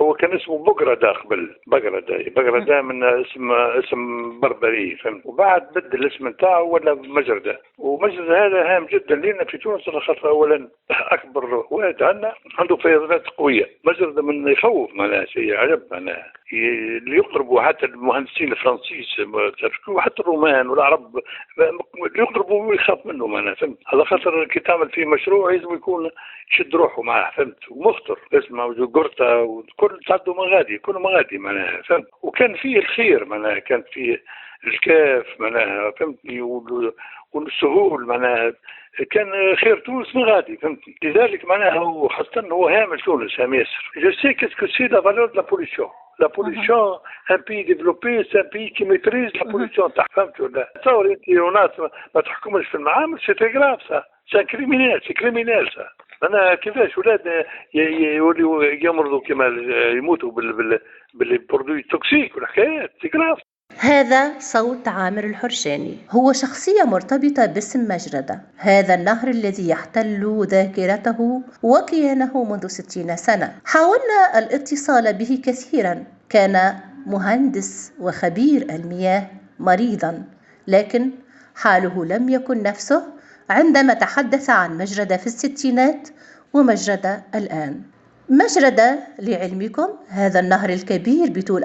هو كان اسمه بقردة قبل، بقردة من اسم بربري فهمت، وبعد بدل الاسم نتاعو ولا مجردة. ومجردة هذا هام جدا لنا في تونس، خاطر اولا اكبر واد عندنا عنده فيضانات قويه. مجردة من يخوف معناها شيء عجب معناها، اللي يقربوا حتى المهندسين الفرنسيس وحتى الرومان والعرب اللي يقربوا يخاف منه معناها فهمت. على خاطر كي تعمل فيه مشروع لازم يكون يشد روحه معاه فهمت، ومخطر اسمه جورتا وكل تعدوا مغادي كل مغادي معناها فهمت. وكان فيه الخير معناها، كان فيه الكاف معناها فهمتني، والسهول معناها، كان خير تونس مغادي فهمتني. لذلك معناها هو خاصة هو هامل تونس هام ياسر. جو سي كاسكو سي لا فالور دو لا بوليسيون. لا بوليسيون ان بي ديفلوبي سي ان بي كي ميتريز لا بوليسيون تاع فهمت ولا؟ تصور انت وناس ما تحكمش في المعامل سي تري غراف سا، سي كريمينال، سي كريمينال سا. انا كيفاش ولاد يوليو يمرضوا كما يموتوا بالبرودوي توكسيك والحكايات سي غراف. هذا صوت عامر الحرشاني، هو شخصية مرتبطة باسم مجردة، هذا النهر الذي يحتل ذاكرته وكيانه منذ 60 سنة. حاولنا الاتصال به كثيرا، كان مهندس وخبير المياه مريضا، لكن حاله لم يكن نفسه عندما تحدث عن مجردة في الستينات ومجردة الآن. مجردة لعلمكم هذا النهر الكبير بطول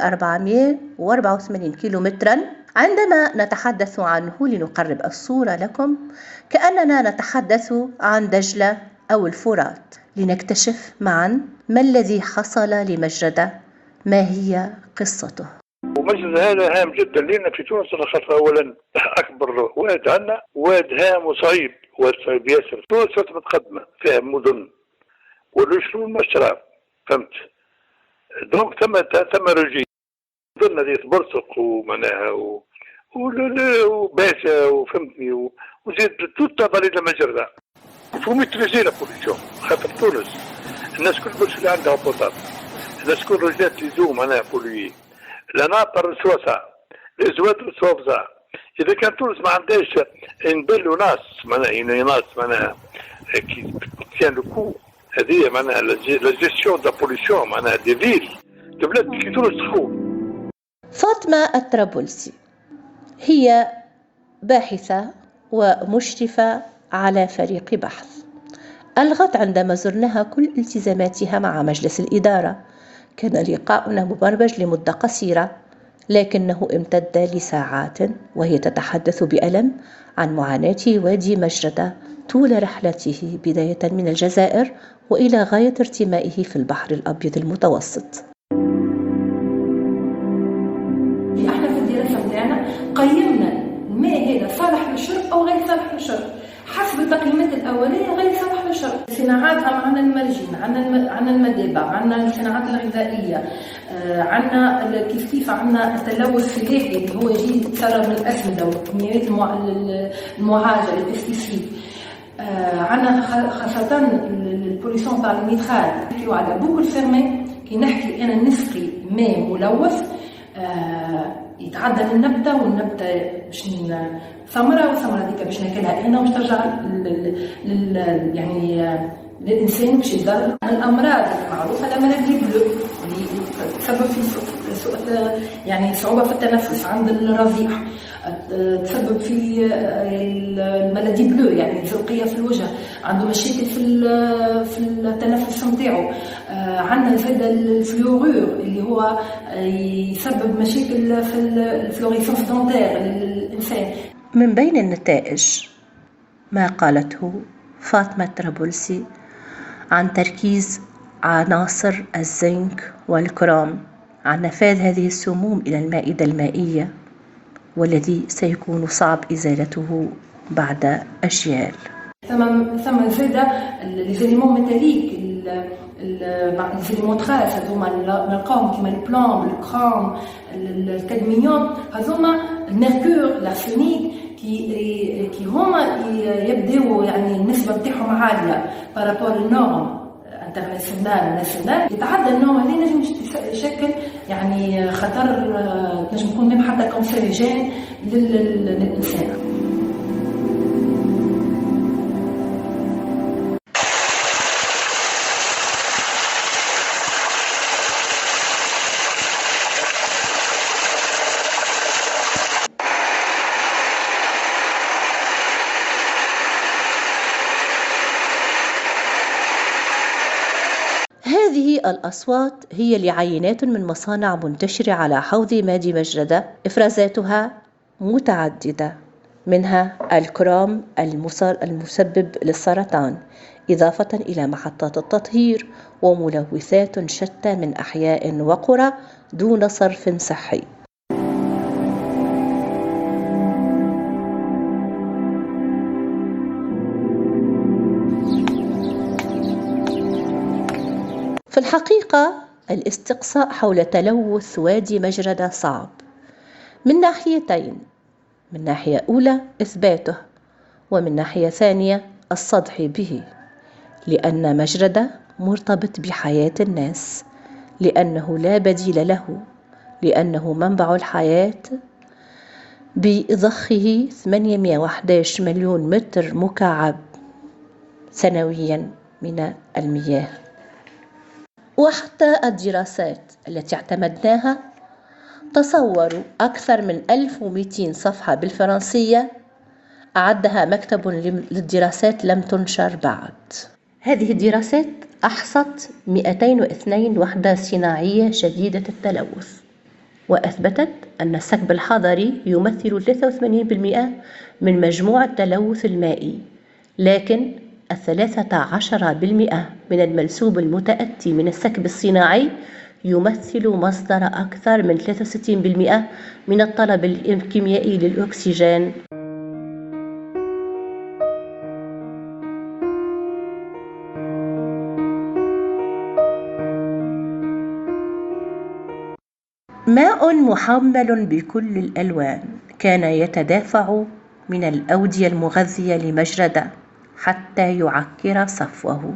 484 كيلومترا. عندما نتحدث عنه لنقرب الصورة لكم كأننا نتحدث عن دجلة أو الفرات، لنكتشف معا ما الذي حصل لمجردة، ما هي قصته. ومجردة هذا هام جدا لنا في تونس، خاطر اولا اكبر واد عندنا، واد هام وصعيب، واد صعيب ياسر. تونس متقدمة فيها مدن والشرون مشرب فهمت. دونك ثم رجي ضلنا ديت برسق ومناها وباشا وفهمتني وزيد توتا بريد المجرة فو ميتريزي لا بوليسيون. خاطر تونس الناس كل برش اللي عندها بوطات، الناس كل رجات لزوم معناها بولي لا ناطر سواسا الزواد سوافزا. اذا كان تونس ما عندهاش نبلوا ناس معناها ناس معناها كان لكو هذه معناها لا جيستيون دا بوليسيون معناها دي فيل دي بلاد كي تونس تخون. فاطمة الطرابلسي هي باحثة ومشرفة على فريق بحث. ألغت عندما زرناها كل التزاماتها مع مجلس الإدارة. كان لقاؤنا مبرمج لمدة قصيرة، لكنه امتد لساعات وهي تتحدث بألم عن معاناة وادي مجردة طول رحلته بداية من الجزائر وإلى غاية ارتمائه في البحر الأبيض المتوسط. احنا في الدراسة بتاعنا قيمنا الماء هذا صالح للشرب أو غير صالح للشرب حسب التقييمات الأولية غير صالح للشرب. صناعاتها معنا المرجين، عنا المدابة، عنا الصناعات الغذائية، عنا كيف عنا التلوث الفلاحي اللي هو يجي يتسرب من الأسمدة والكميات المعالجة للبستيسيد. عنا خاصة البوليسيون تاع الميثال. نحكيو على بوكل فيرمي كي نحكي أنا نسقي ماء ملوث يتعدى للنبتة والنبتة باش ثمرة والثمرة هذيك باش ناكلها أنا وباش ترجع يعني للإنسان باش يضر. الأمراض المعروفة الأمراض بلو اللي تسبب في يعني صعوبة في التنفس عند الرضيع، تسبب في الملادي بلو يعني الزرقية في الوجه، عنده مشاكل في التنفس نتاعو. عندنا زاد الفلورور اللي هو يسبب مشاكل في الفلوريسونس دونتير للإنسان. من بين النتائج ما قالته فاطمة الطرابلسي عن تركيز عناصر الزنك والكروم عن نفاذ هذه السموم إلى المائدة المائية، والذي سيكون صعب إزالته بعد أجيال. ثم زاد ليزيليمون ميتاليك، ليزيليمون تراس هذوما نلقاهم كيما البلوم، الكروم، الكادميوم، هذوما الميركور، الارسينيك كي هما يبداو يعني النسبة بتاعهم عالية بارابور النورم انترناسيونال يتعدى النوم هذه نجم يشكل يعني خطر، نجم يكون من حتى كونسيريجين للإنسان. هذه الأصوات هي لعينات من مصانع منتشرة على حوض مادي مجردة، إفرازاتها متعددة، منها الكروم المسبب للسرطان، إضافة إلى محطات التطهير وملوثات شتى من أحياء وقرى دون صرف صحي. في الحقيقة الاستقصاء حول تلوث وادي مجردة صعب من ناحيتين: من ناحية أولى إثباته، ومن ناحية ثانية الصدح به، لأن مجردة مرتبط بحياة الناس، لأنه لا بديل له، لأنه منبع الحياة بضخه 811 مليون متر مكعب سنويا من المياه. وحتى الدراسات التي اعتمدناها، تصوروا أكثر من 1200 صفحة بالفرنسية أعدها مكتب للدراسات لم تنشر بعد. هذه الدراسات أحصت 202 وحدة صناعية شديدة التلوث، وأثبتت أن السكب الحضري يمثل 83% من مجموع التلوث المائي، لكن 13% من المنسوب المتأتي من السكب الصناعي يمثل مصدر أكثر من 63% من الطلب الكيميائي للأكسجين. ماء محمل بكل الألوان كان يتدافع من الأودية المغذية لمجردة حتى يعكر صفوه.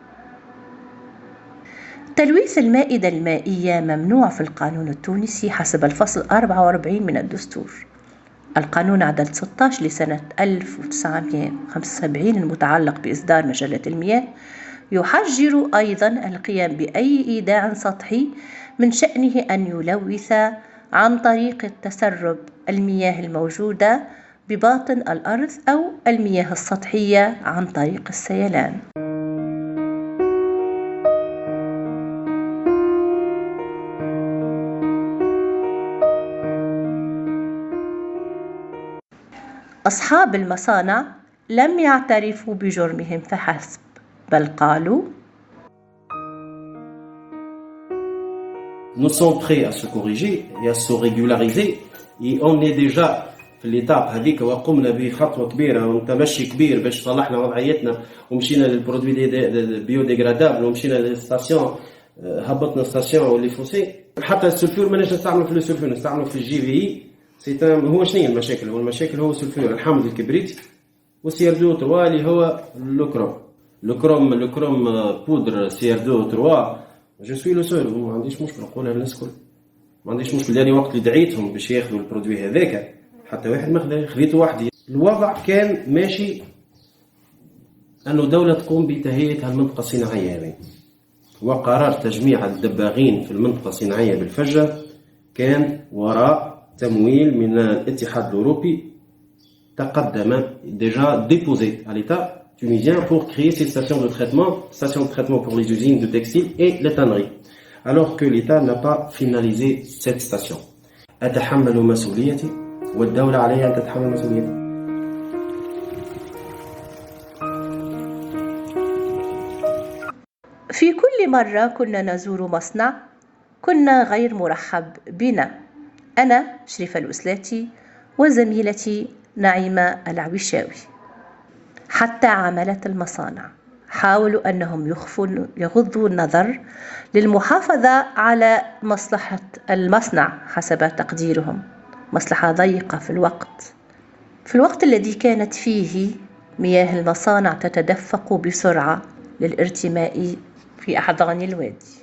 تلويث المائدة المائية ممنوع في القانون التونسي حسب الفصل 44 من الدستور. القانون عدد 16 لسنة 1975 المتعلق بإصدار مجلة المياه يحجر أيضا القيام بأي إيداع سطحي من شأنه أن يلوث عن طريق التسرب المياه الموجودة بباطن الأرض أو المياه السطحية عن طريق السيلان. أصحاب المصانع لم يعترفوا بجرمهم فحسب، بل قالوا: Nous sommes prêts à se corriger et à se régulariser et on est déjà في l'étape هذيك وقمنا بخطوة كبيرة وتمشي كبير باش صلحنا وضعيتنا ومشينا للبرودوي بيوديغرادابل ومشينا للستاسيون هبطنا ستاسيون واللي فوسي. حتى السلفور ما نجم نستعملوا في السلفور، نستعملوا في الجي في اي. هو شنو المشاكل؟ والمشاكل هو السلفور، الحامض الكبريت، والسيردو 3 اللي هو لوكروم بودر سيردو 3. جو سوي لو سول، ما عنديش مشكل نقولها للناس الكل، ما عنديش مشكل. لاني وقت اللي دعيتهم باش ياخذوا البرودوي هذاك حتى واحد ما خذيته وحدي. الوضع كان ماشي انه دولة تقوم بتهيئة هالمنطقة الصناعية هذه، وقرار تجميع الدباغين في المنطقة الصناعية بالفجة كان وراء تمويل من الاتحاد الأوروبي تقدم déjà déposé à l'État tunisien pour créer ces stations de traitement pour les usines de textiles et les tanneries, alors que l'État n'a pas finalisé cette station. أتحمل مسؤوليتي والدولة عليها أن تتحمل مسؤوليتها. في كل مرة كنا نزور مصنع كنا غير مرحب بنا، أنا شريفة الأسلاتي وزميلتي نعيمة العويشاوي. حتى عاملة المصانع حاولوا أنهم يغضوا النظر للمحافظة على مصلحة المصنع حسب تقديرهم، مصلحة ضيقة في الوقت الذي كانت فيه مياه المصانع تتدفق بسرعة للارتماء في أحضان الوادي.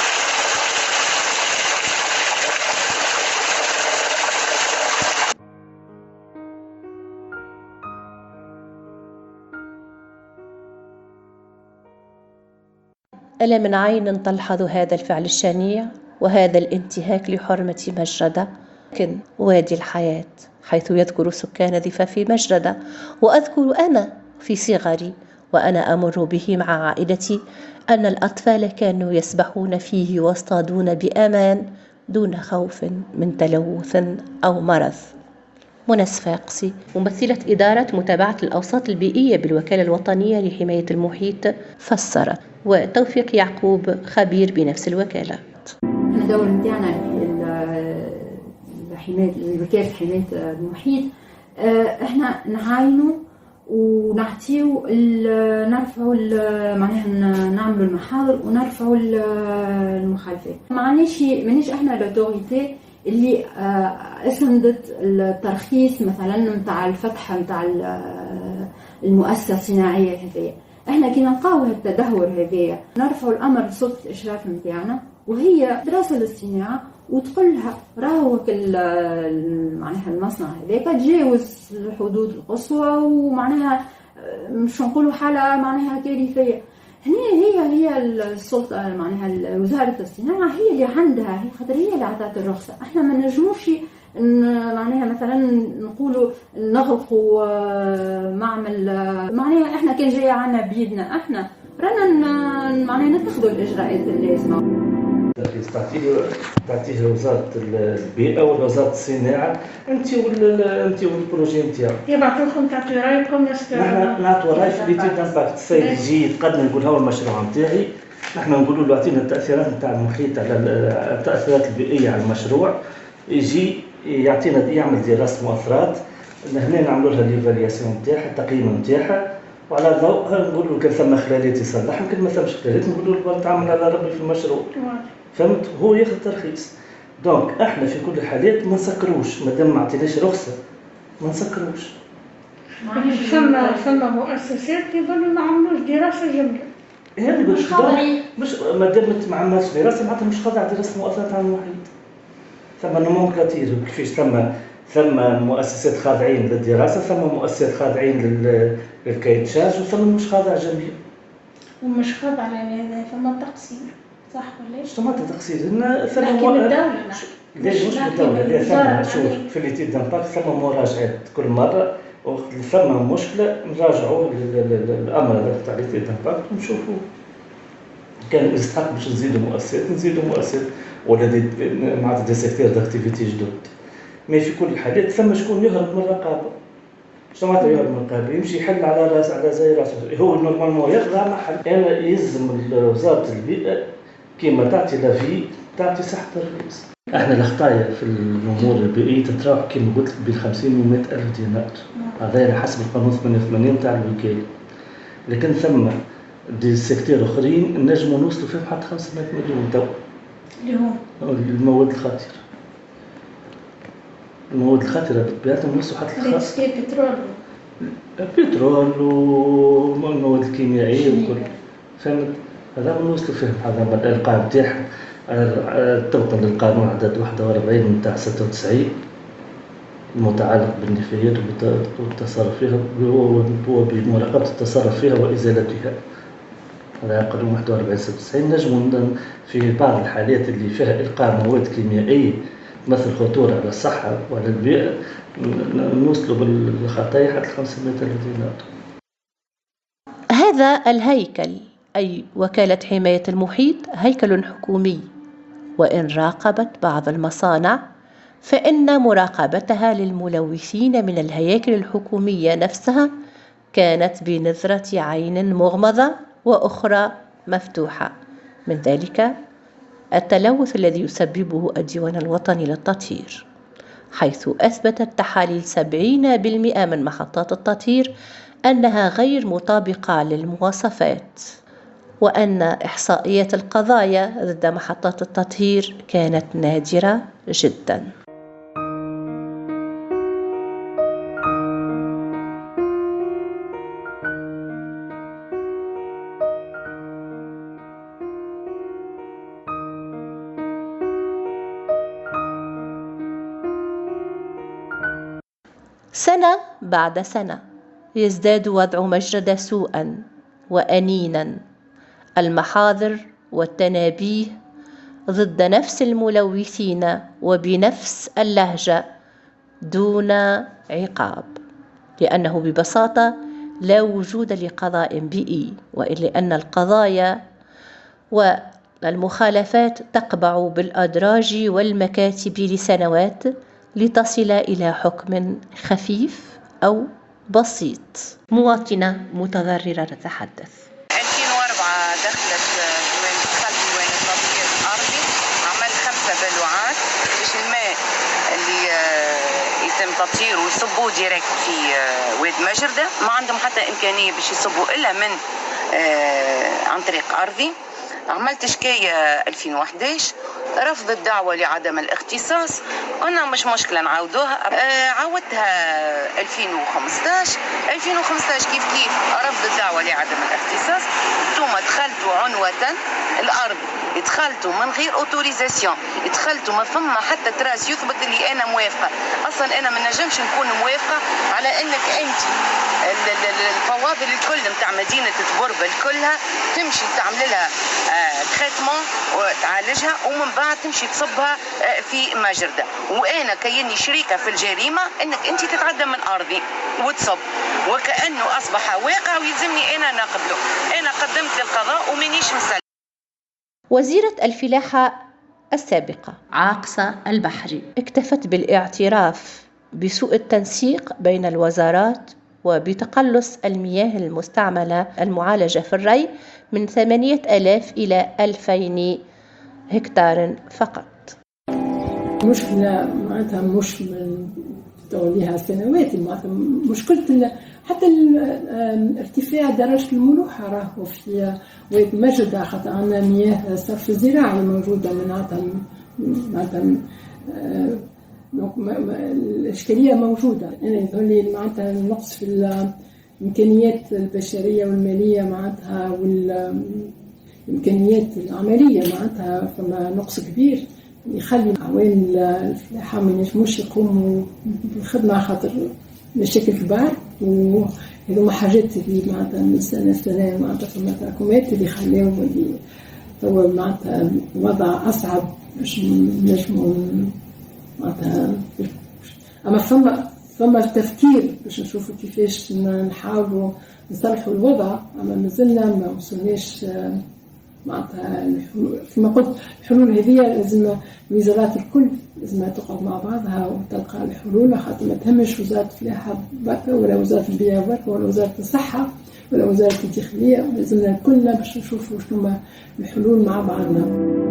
ألا من عين تلحظ هذا الفعل الشنيع وهذا الانتهاك لحرمة مجردة؟ لكن وادي الحياة حيث يذكر سكان ضفاف مجردة، وأذكر أنا في صغري وأنا أمر به مع عائلتي أن الأطفال كانوا يسبحون فيه ويصطادون بأمان دون خوف من تلوث أو مرض. منى صفاقسي، ممثلة إدارة متابعة الأوساط البيئية بالوكالة الوطنية لحماية المحيط، فسرت. وتوفيق يعقوب، خبير بنفس الوكالة. الدور نتاعنا حماية وكالة حماية المحيط، احنا نعاينوا ونعطيو نرفعوا معناها نعملوا المحاضر ونرفعوا المخالفات. مانيش احنا لوتوريتي اللي اسندت الترخيص مثلا نتاع الفتحه نتاع المؤسسه الصناعيه هذيا. احنا كي نلقاو التدهور هذايا نرفعوا الامر لسلطه الاشراف نتاعنا، وهي دراسه للصناعه وتقول لها راهو معناها المصنع هذاك تجاوز الحدود القصوى ومعناها مش نقولوا حاله معناها كارثيه. هنا هي السلطه معناها وزاره الصناعه هي اللي عندها، هي خاطر هي اللي عطات الرخصه. احنا ما نجموش معناها مثلا نقولوا نغلقوا معمل، معناها احنا كان جاي عنا بيدنا احنا رانا معناها نتخذوا الاجراءات اللازمه. تعطيه وزاره البيئه ولا وزاره الصناعه، انت والبروجي نتاعك يبعثوا لكم تعطيو رايكم. نحن نعطيو راي في ليتيد امباكت. السيد يجي يتقدم يقول هو المشروع نتاعي، نحن نقولوا له اعطينا التاثيرات نتاع المحيط على التاثيرات البيئيه على المشروع، يجي يعطينا يعمل دراسه مؤثرات، هنا نعملوا لها ليفالياسيون نتاعها التقييم نتاعها، وعلى ضوءها نقولوا كان ثم خلالات يصلح، يمكن ما ثمش خلالات نقولوا له تعمل على ربي في المشروع. فهمت؟ هو ياخذ ترخيص. دونك احنا في كل الحالات ما نسكروش، مادام ما عطيناش رخصه ما نسكروش. ثم مؤسسات يظلوا ما عملوش دراسه جمله. هذه مش مادام ما عملش دراسه معناتها مش خاضعه دراسه مؤثرات على المحيط. ثم نومنكلاتير كيفاش ثم مؤسسات خاضعين للدراسه، ثم مؤسسات خاضعين للكيتشاج، وثم مش خاضع جميع. ومش خاضع يعني ثم تقصير، صح ولا ايش؟ ثم تقصير ثم الدوله ليش مش الدوله؟ لا ثم شوف في ليتيد دامباكت ثم مراجعات كل مره، وقت ثم مشكله نراجعوا الامر هذا تاع ليتيد دامباكت ونشوفوا كان يستحق باش نزيدوا مؤسسات ولا معناتها دي سيكتور داكتيفيتي جدد. مي في كل الحالات ثم شكون يهرب من الرقابه. شنو معناتها يهرب من الرقابه؟ يمشي يحل على زي راسه، هو نورمالمون يخضع محل. انا يلزم وزاره البيئه كيما تعطي لافي تعطي صحه الرئيس. احنا الخطايا في الامور البيئيه تتراوح كيما قلت لك بين 50 و 100 الف دينار، هذا حسب القانون 88 تاع الوكاله. لكن ثم دي سيكتور اخرين نجموا نوصلوا فيهم حتى 500 مليون تو، اللي هو المواد الخطره. المواد الخطره بطبيعتها نوصلوا حتى البترول والمواد الكيميائيه وكل، فهمت؟ هذا نوصلوا فيهم هذا الإلقاء نتاعها طبقا للقانون عدد 41 نتاع 96 المتعلق بالنفايات والتصرف فيها وبمراقبة التصرف فيها وإزالتها. هذا قانون 41 96. نجم في بعض الحالات اللي فيها إلقاء مواد كيميائية مثل خطورة على الصحة وعلى البيئة نوصلوا بالخطايا حتى 500 ألف دينار. هذا الهيكل أي وكالة حماية المحيط هيكل حكومي، وإن راقبت بعض المصانع فإن مراقبتها للملوثين من الهياكل الحكومية نفسها كانت بنظرة عين مغمضة وأخرى مفتوحة. من ذلك التلوث الذي يسببه الديوان الوطني للتطهير، حيث أثبتت تحاليل 70% من محطات التطهير أنها غير مطابقة للمواصفات، وأن إحصائيات القضايا ضد محطات التطهير كانت نادرة جدا. سنة بعد سنة يزداد وضع مجردة سوءا وأنينا. المحاضر والتنابيه ضد نفس الملوثين وبنفس اللهجة دون عقاب، لأنه ببساطة لا وجود لقضاء بيئي، وإلا أن القضايا والمخالفات تقبع بالأدراج والمكاتب لسنوات لتصل إلى حكم خفيف أو بسيط. مواطنة متضررة تتحدث. 2004 دخلت وين التطهير الأرضي، عملت 5 بلوعات باش الماء اللي يتم تطهيره ويصبوه ديريكت في واد مجردة، ما عندهم حتى إمكانية باش يصبوا إلا من عن طريق أرضي. عملت شكاية 2011 رفض الدعوة لعدم الاختصاص، قلنا مش مشكلة نعاودوها. عاودتها 2015 كيف رفض الدعوة لعدم الاختصاص. ثم دخلتوا عنوة الأرض، دخلتوا من غير اوتوريزاسيون، دخلتوا ما فما حتى تراس يثبت اللي أنا موافقة. أصلا أنا ما نجمش نكون موافقة على أنك أنت الفواضل الكل نتاع مدينة تبربل كلها تمشي تعمل لها تريتمون وتعالجها ومن بعد تمشي تصبها في مجردة، وانا كيني شريكة في الجريمة انك انت تتعدى من ارضي وتصب، وكأنه اصبح واقع ويلزمني انا نقبله. انا قدمت للقضاء ومانيش مسلم. وزيرة الفلاحة السابقة عاقصة البحري اكتفت بالاعتراف بسوء التنسيق بين الوزارات وبتقلص المياه المستعملة المعالجة في الري من 8000 إلى 2000 هكتار فقط. مشكلة معناتها مش من توليها سنوات، معناتها مشكلة حتى ارتفاع درجة الملوحة راهو في واد مجردة، خاطر عندنا مياه صرف زراعي موجودة معناتها الإشكالية موجودة. أنا يظهر لي معناتها النقص في الإمكانيات البشرية والمالية معناتها والإمكانيات العملية، معناتها فما نقص كبير يخلي عوان الفلاحة ما ينجموش يقوموا بالخدمة خاطر مشاكل كبار. وهذوما حاجات اللي معناتها من سنة لسنة معناتها فما تراكمات اللي خلاهم اللي هو معناتها وضع أصعب باش نجموا معناتها. أما ثم التفكير باش نشوفوا كيفاش نحاولوا نصلحوا الوضع، أما مازلنا ما وصلناش معناتها كما قلت. الحلول هذه لازم الوزارات الكل لازم تقعد مع بعضها وتلقى الحلول، خاطر ما تهمش وزارة الفلاحة بركة ولا وزارة البيئة بركة ولا وزارة الصحة ولا وزارة الداخلية، لازمنا كلنا باش نشوفوا شنو الحلول مع بعضنا.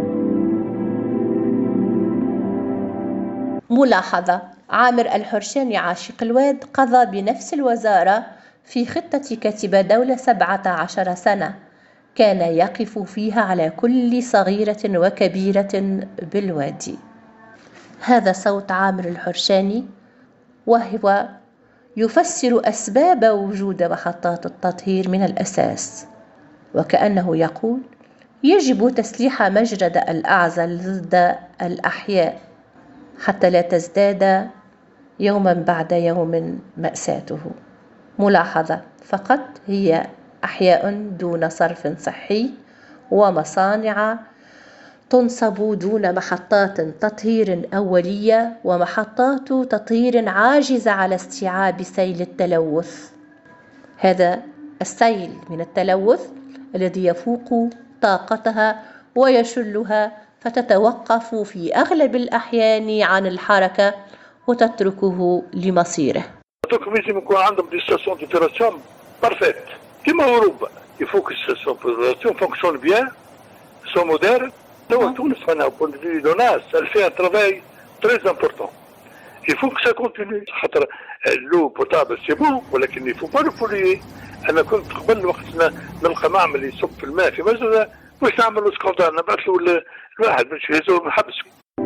ملاحظة: عامر الحرشاني عاشق الواد قضى بنفس الوزارة في خطة كتيبة دولة 17 سنة، كان يقف فيها على كل صغيرة وكبيرة بالوادي. هذا صوت عامر الحرشاني، وهو يفسر أسباب وجود محطات التطهير من الأساس، وكأنه يقول: يجب تسليح مجرد الأعزل ضد الأحياء حتى لا تزداد يوما بعد يوم مأساته. ملاحظة فقط: هي أحياء دون صرف صحي ومصانع تنصب دون محطات تطهير أولية ومحطات تطهير عاجزة على استيعاب سيل التلوث. هذا السيل من التلوث الذي يفوق طاقتها ويشلها، فتتوقف في أغلب الأحيان عن الحركة وتتركه لمصيره. لازم يكون عندهم دي ستاسيون ديبيراسيون بارفيت كيما اوروبا. يفو كو ستاسيون ديبيراسيون فونكسيون بيان سون موديرن. توا تونس معناها بون دو دو ناس elle fait un travail très important. Il faut que ça continue. خاطر لو بوتابل سي بون ولكن il faut pas le polluer. انا كنت قبل وقت نلقى معمل يصب في الماء في مجرى واش نعملوا سكوندار، نبعث له الواحد باش يهزوا من الحبس.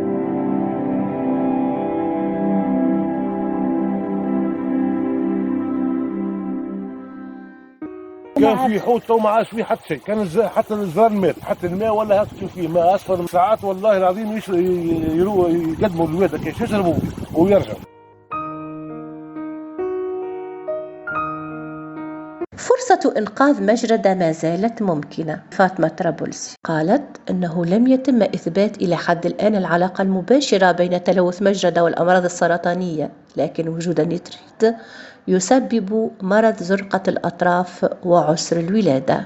كان في حوت وما عادش فيه حتى شيء، كان حتى الزرار مات، حتى الماء ولا هاك تشوف فيه ماء اصفر ساعات والله العظيم يقدموا الواد كيف يشربوا ويرجعوا. فرصة إنقاذ مجردة ما زالت ممكنة. فاطمة طرابلسي قالت أنه لم يتم إثبات إلى حد الآن العلاقة المباشرة بين تلوث مجردة والأمراض السرطانية، لكن وجود النيتريت يسبب مرض زرقة الأطراف وعسر الولادة.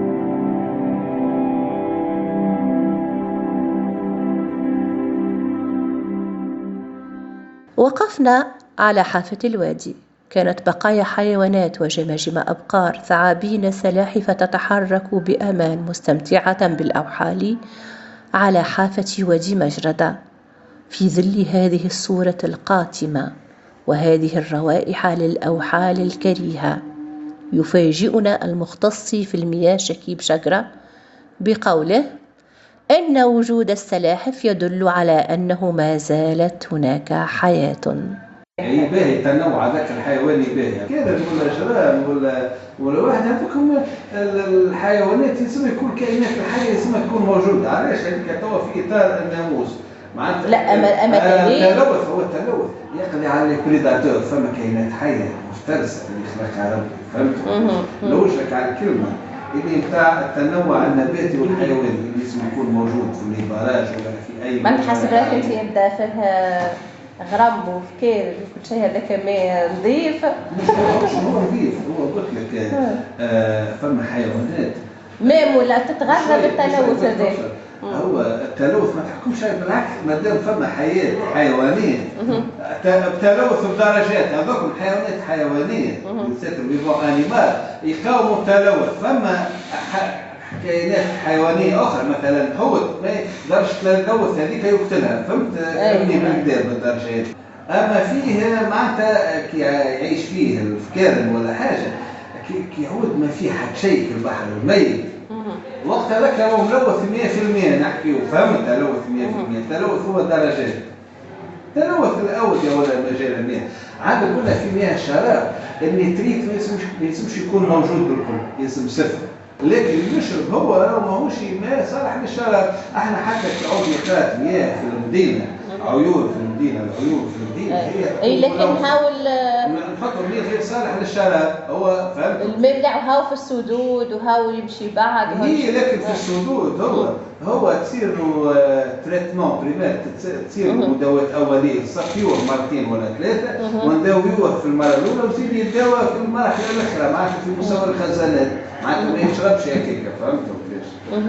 وقفنا على حافة الوادي، كانت بقايا حيوانات وجماجم أبقار، ثعابين سلاحف تتحرك بأمان مستمتعة بالأوحال على حافة وادي مجردة في ظل هذه الصورة القاتمة وهذه الروائح للأوحال الكريهة. يفاجئنا المختص في المياه شكيب شقرة بقوله إن وجود السلاحف يدل على أنه ما زالت هناك حياة. يعني باهي التنوع هذاك الحيواني باهي كذا ولا جرام ولا واحد هذوك الحيوانات يسمى يكون كائنات الحيه يسمى تكون موجوده. علاش هذيك توا في اطار الناموس معناتها لا التلوث هو التلوث يقضي على البريداتور. فما كائنات حيه مفترسه اللي خلقها ربي فهمت؟ نوجهك على الكلمه اللي نتاع التنوع النباتي والحيواني اللي لازم يكون موجود في البراج ولا في اي ما نحسب راك انت يبدا فيها غرام وفكير كل شيء هذاك ماء نظيف. هو نظيف هو قلت لك فما حيوانات ماء ولا تتغذى بالتلوث هذاك. هو التلوث ما تحكمش بالعكس ما دام فما حياه حيوانيه التلوث بدرجات. هذوك الحيوانات حيوانيه سيتر فيفون انيمال يقاوموا التلوث. فما كائنات حيوانيه اخرى مثلا حوت ما يقدرش التلوث هذيك يقتلها فهمت ابني بالكدا بالدرجات. اما فيه معناتها كي يعيش فيه الفكارن ولا حاجه كي يعود ما فيه حد شيء في البحر الميت وقت هذاك هو ملوث 100% نحكيو فهمت. تلوث 100% التلوث هو درجات. التلوث الاول يا ولا مجال المياه عاد قلنا في مياه الشراب النيتريت ما يسمش يكون موجود بالكل يسمى صفر. لكن اللي يشرب هو ماهوش ماء صالح للشراب. احنا حتى في عضويات مياه في المدينه عيون في المدينه العيون في المدينه هي لكن هاو نحطوا الماء غير صالح للشراب. هو فهمت الماء نتاعو هاو في السدود وهاو يمشي بعد هي لكن في السدود هو تصير له تريتمون بريمير تصير له مداوات اوليه صفيوه مرتين ولا ثلاثه ونداويوه في المره الاولى ويزيد يداوى في المرحله الاخرى معناتها في مستوى الخزانات معناتها ما يشربش هكاك فهمتوا كيفاش.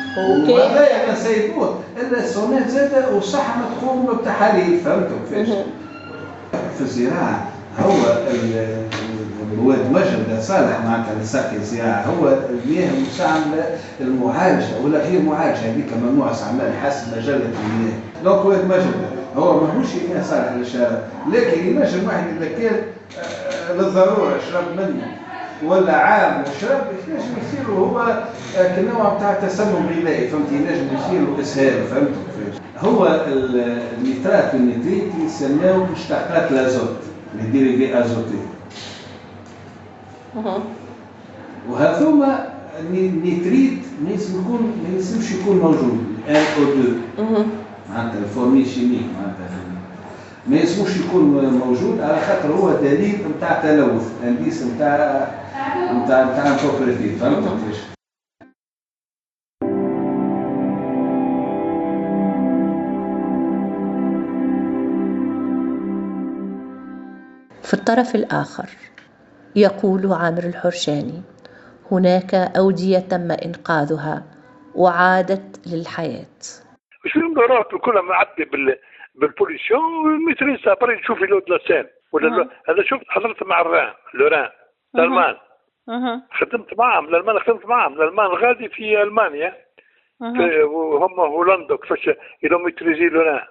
وهذا ما سيبوه الا السونات زاده والصحه ما تقوم بالتحاليل فهمتوا كيفاش. في الزراعه هو الواد مجرد صالح معناتها لسقي الزراعه. هو المياه المستعمله المعالجه ولا غير معالجه هذيك ممنوع استعمال حسب مجله المياه. دونك واد مجرد هو ماهوش مياه صالح للشارع لكن ينجم واحد اذا كان للضروره يشرب منه ولا عام وشرب ينجم يصير هو كنوع تاع تسمم غذائي فهمت. ينجم يصير اسهال فهمت كيفاش. هو النيترات والنيتريت يسموه مشتقات الازوت اللي ديريفي ازوتي وهذوما النيتريت ما يسمش يكون موجود NO2 معناتها الفورمي شيميك معناتها ما يسموش يكون موجود على خاطر هو دليل نتاع تلوث انديس نتاع بروبرتي فهمت كيفاش. في الطرف الآخر يقول عامر الحرشاني هناك أودية تم إنقاذها وعادت للحياة. شو المدارات كلها معدي بالبوليسيون ميتريسا بري تشوفي لو دلاسان ولا هذا شفت حضرت مع لوران الألمان خدمت معهم الألمان غادي في ألمانيا وهم هولندا كيفاش يلو ميتريزي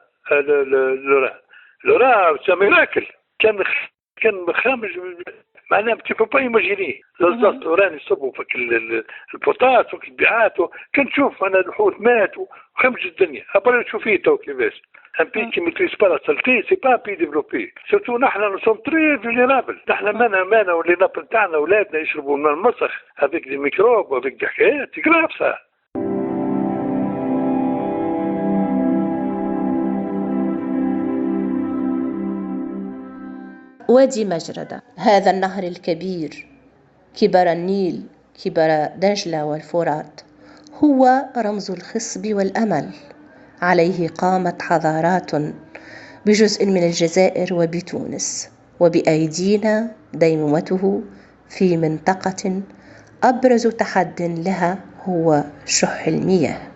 لوران ساميراكل كان خامج معناها تيفو با ايماجيني لزاز لوران يصبوا فك البوطاس وفك البيعات كان تشوف انا الحوت مات وخمج الدنيا ابرا تشوفيه تو كيفاش ان بي كي ميتريس با لا سالتي سي با بي ديفلوبي سورتو نحن نسوم تري فيليرابل نحن مانا واللي نابل تاعنا اولادنا يشربوا من المسخ هذيك دي ميكروب وهذيك دي حكايات تقراف صح. وادي مجردة هذا النهر الكبير كبر النيل كبر دجلة والفرات هو رمز الخصب والأمل. عليه قامت حضارات بجزء من الجزائر وبتونس وبأيدينا ديمومته في منطقة أبرز تحد لها هو شح المياه.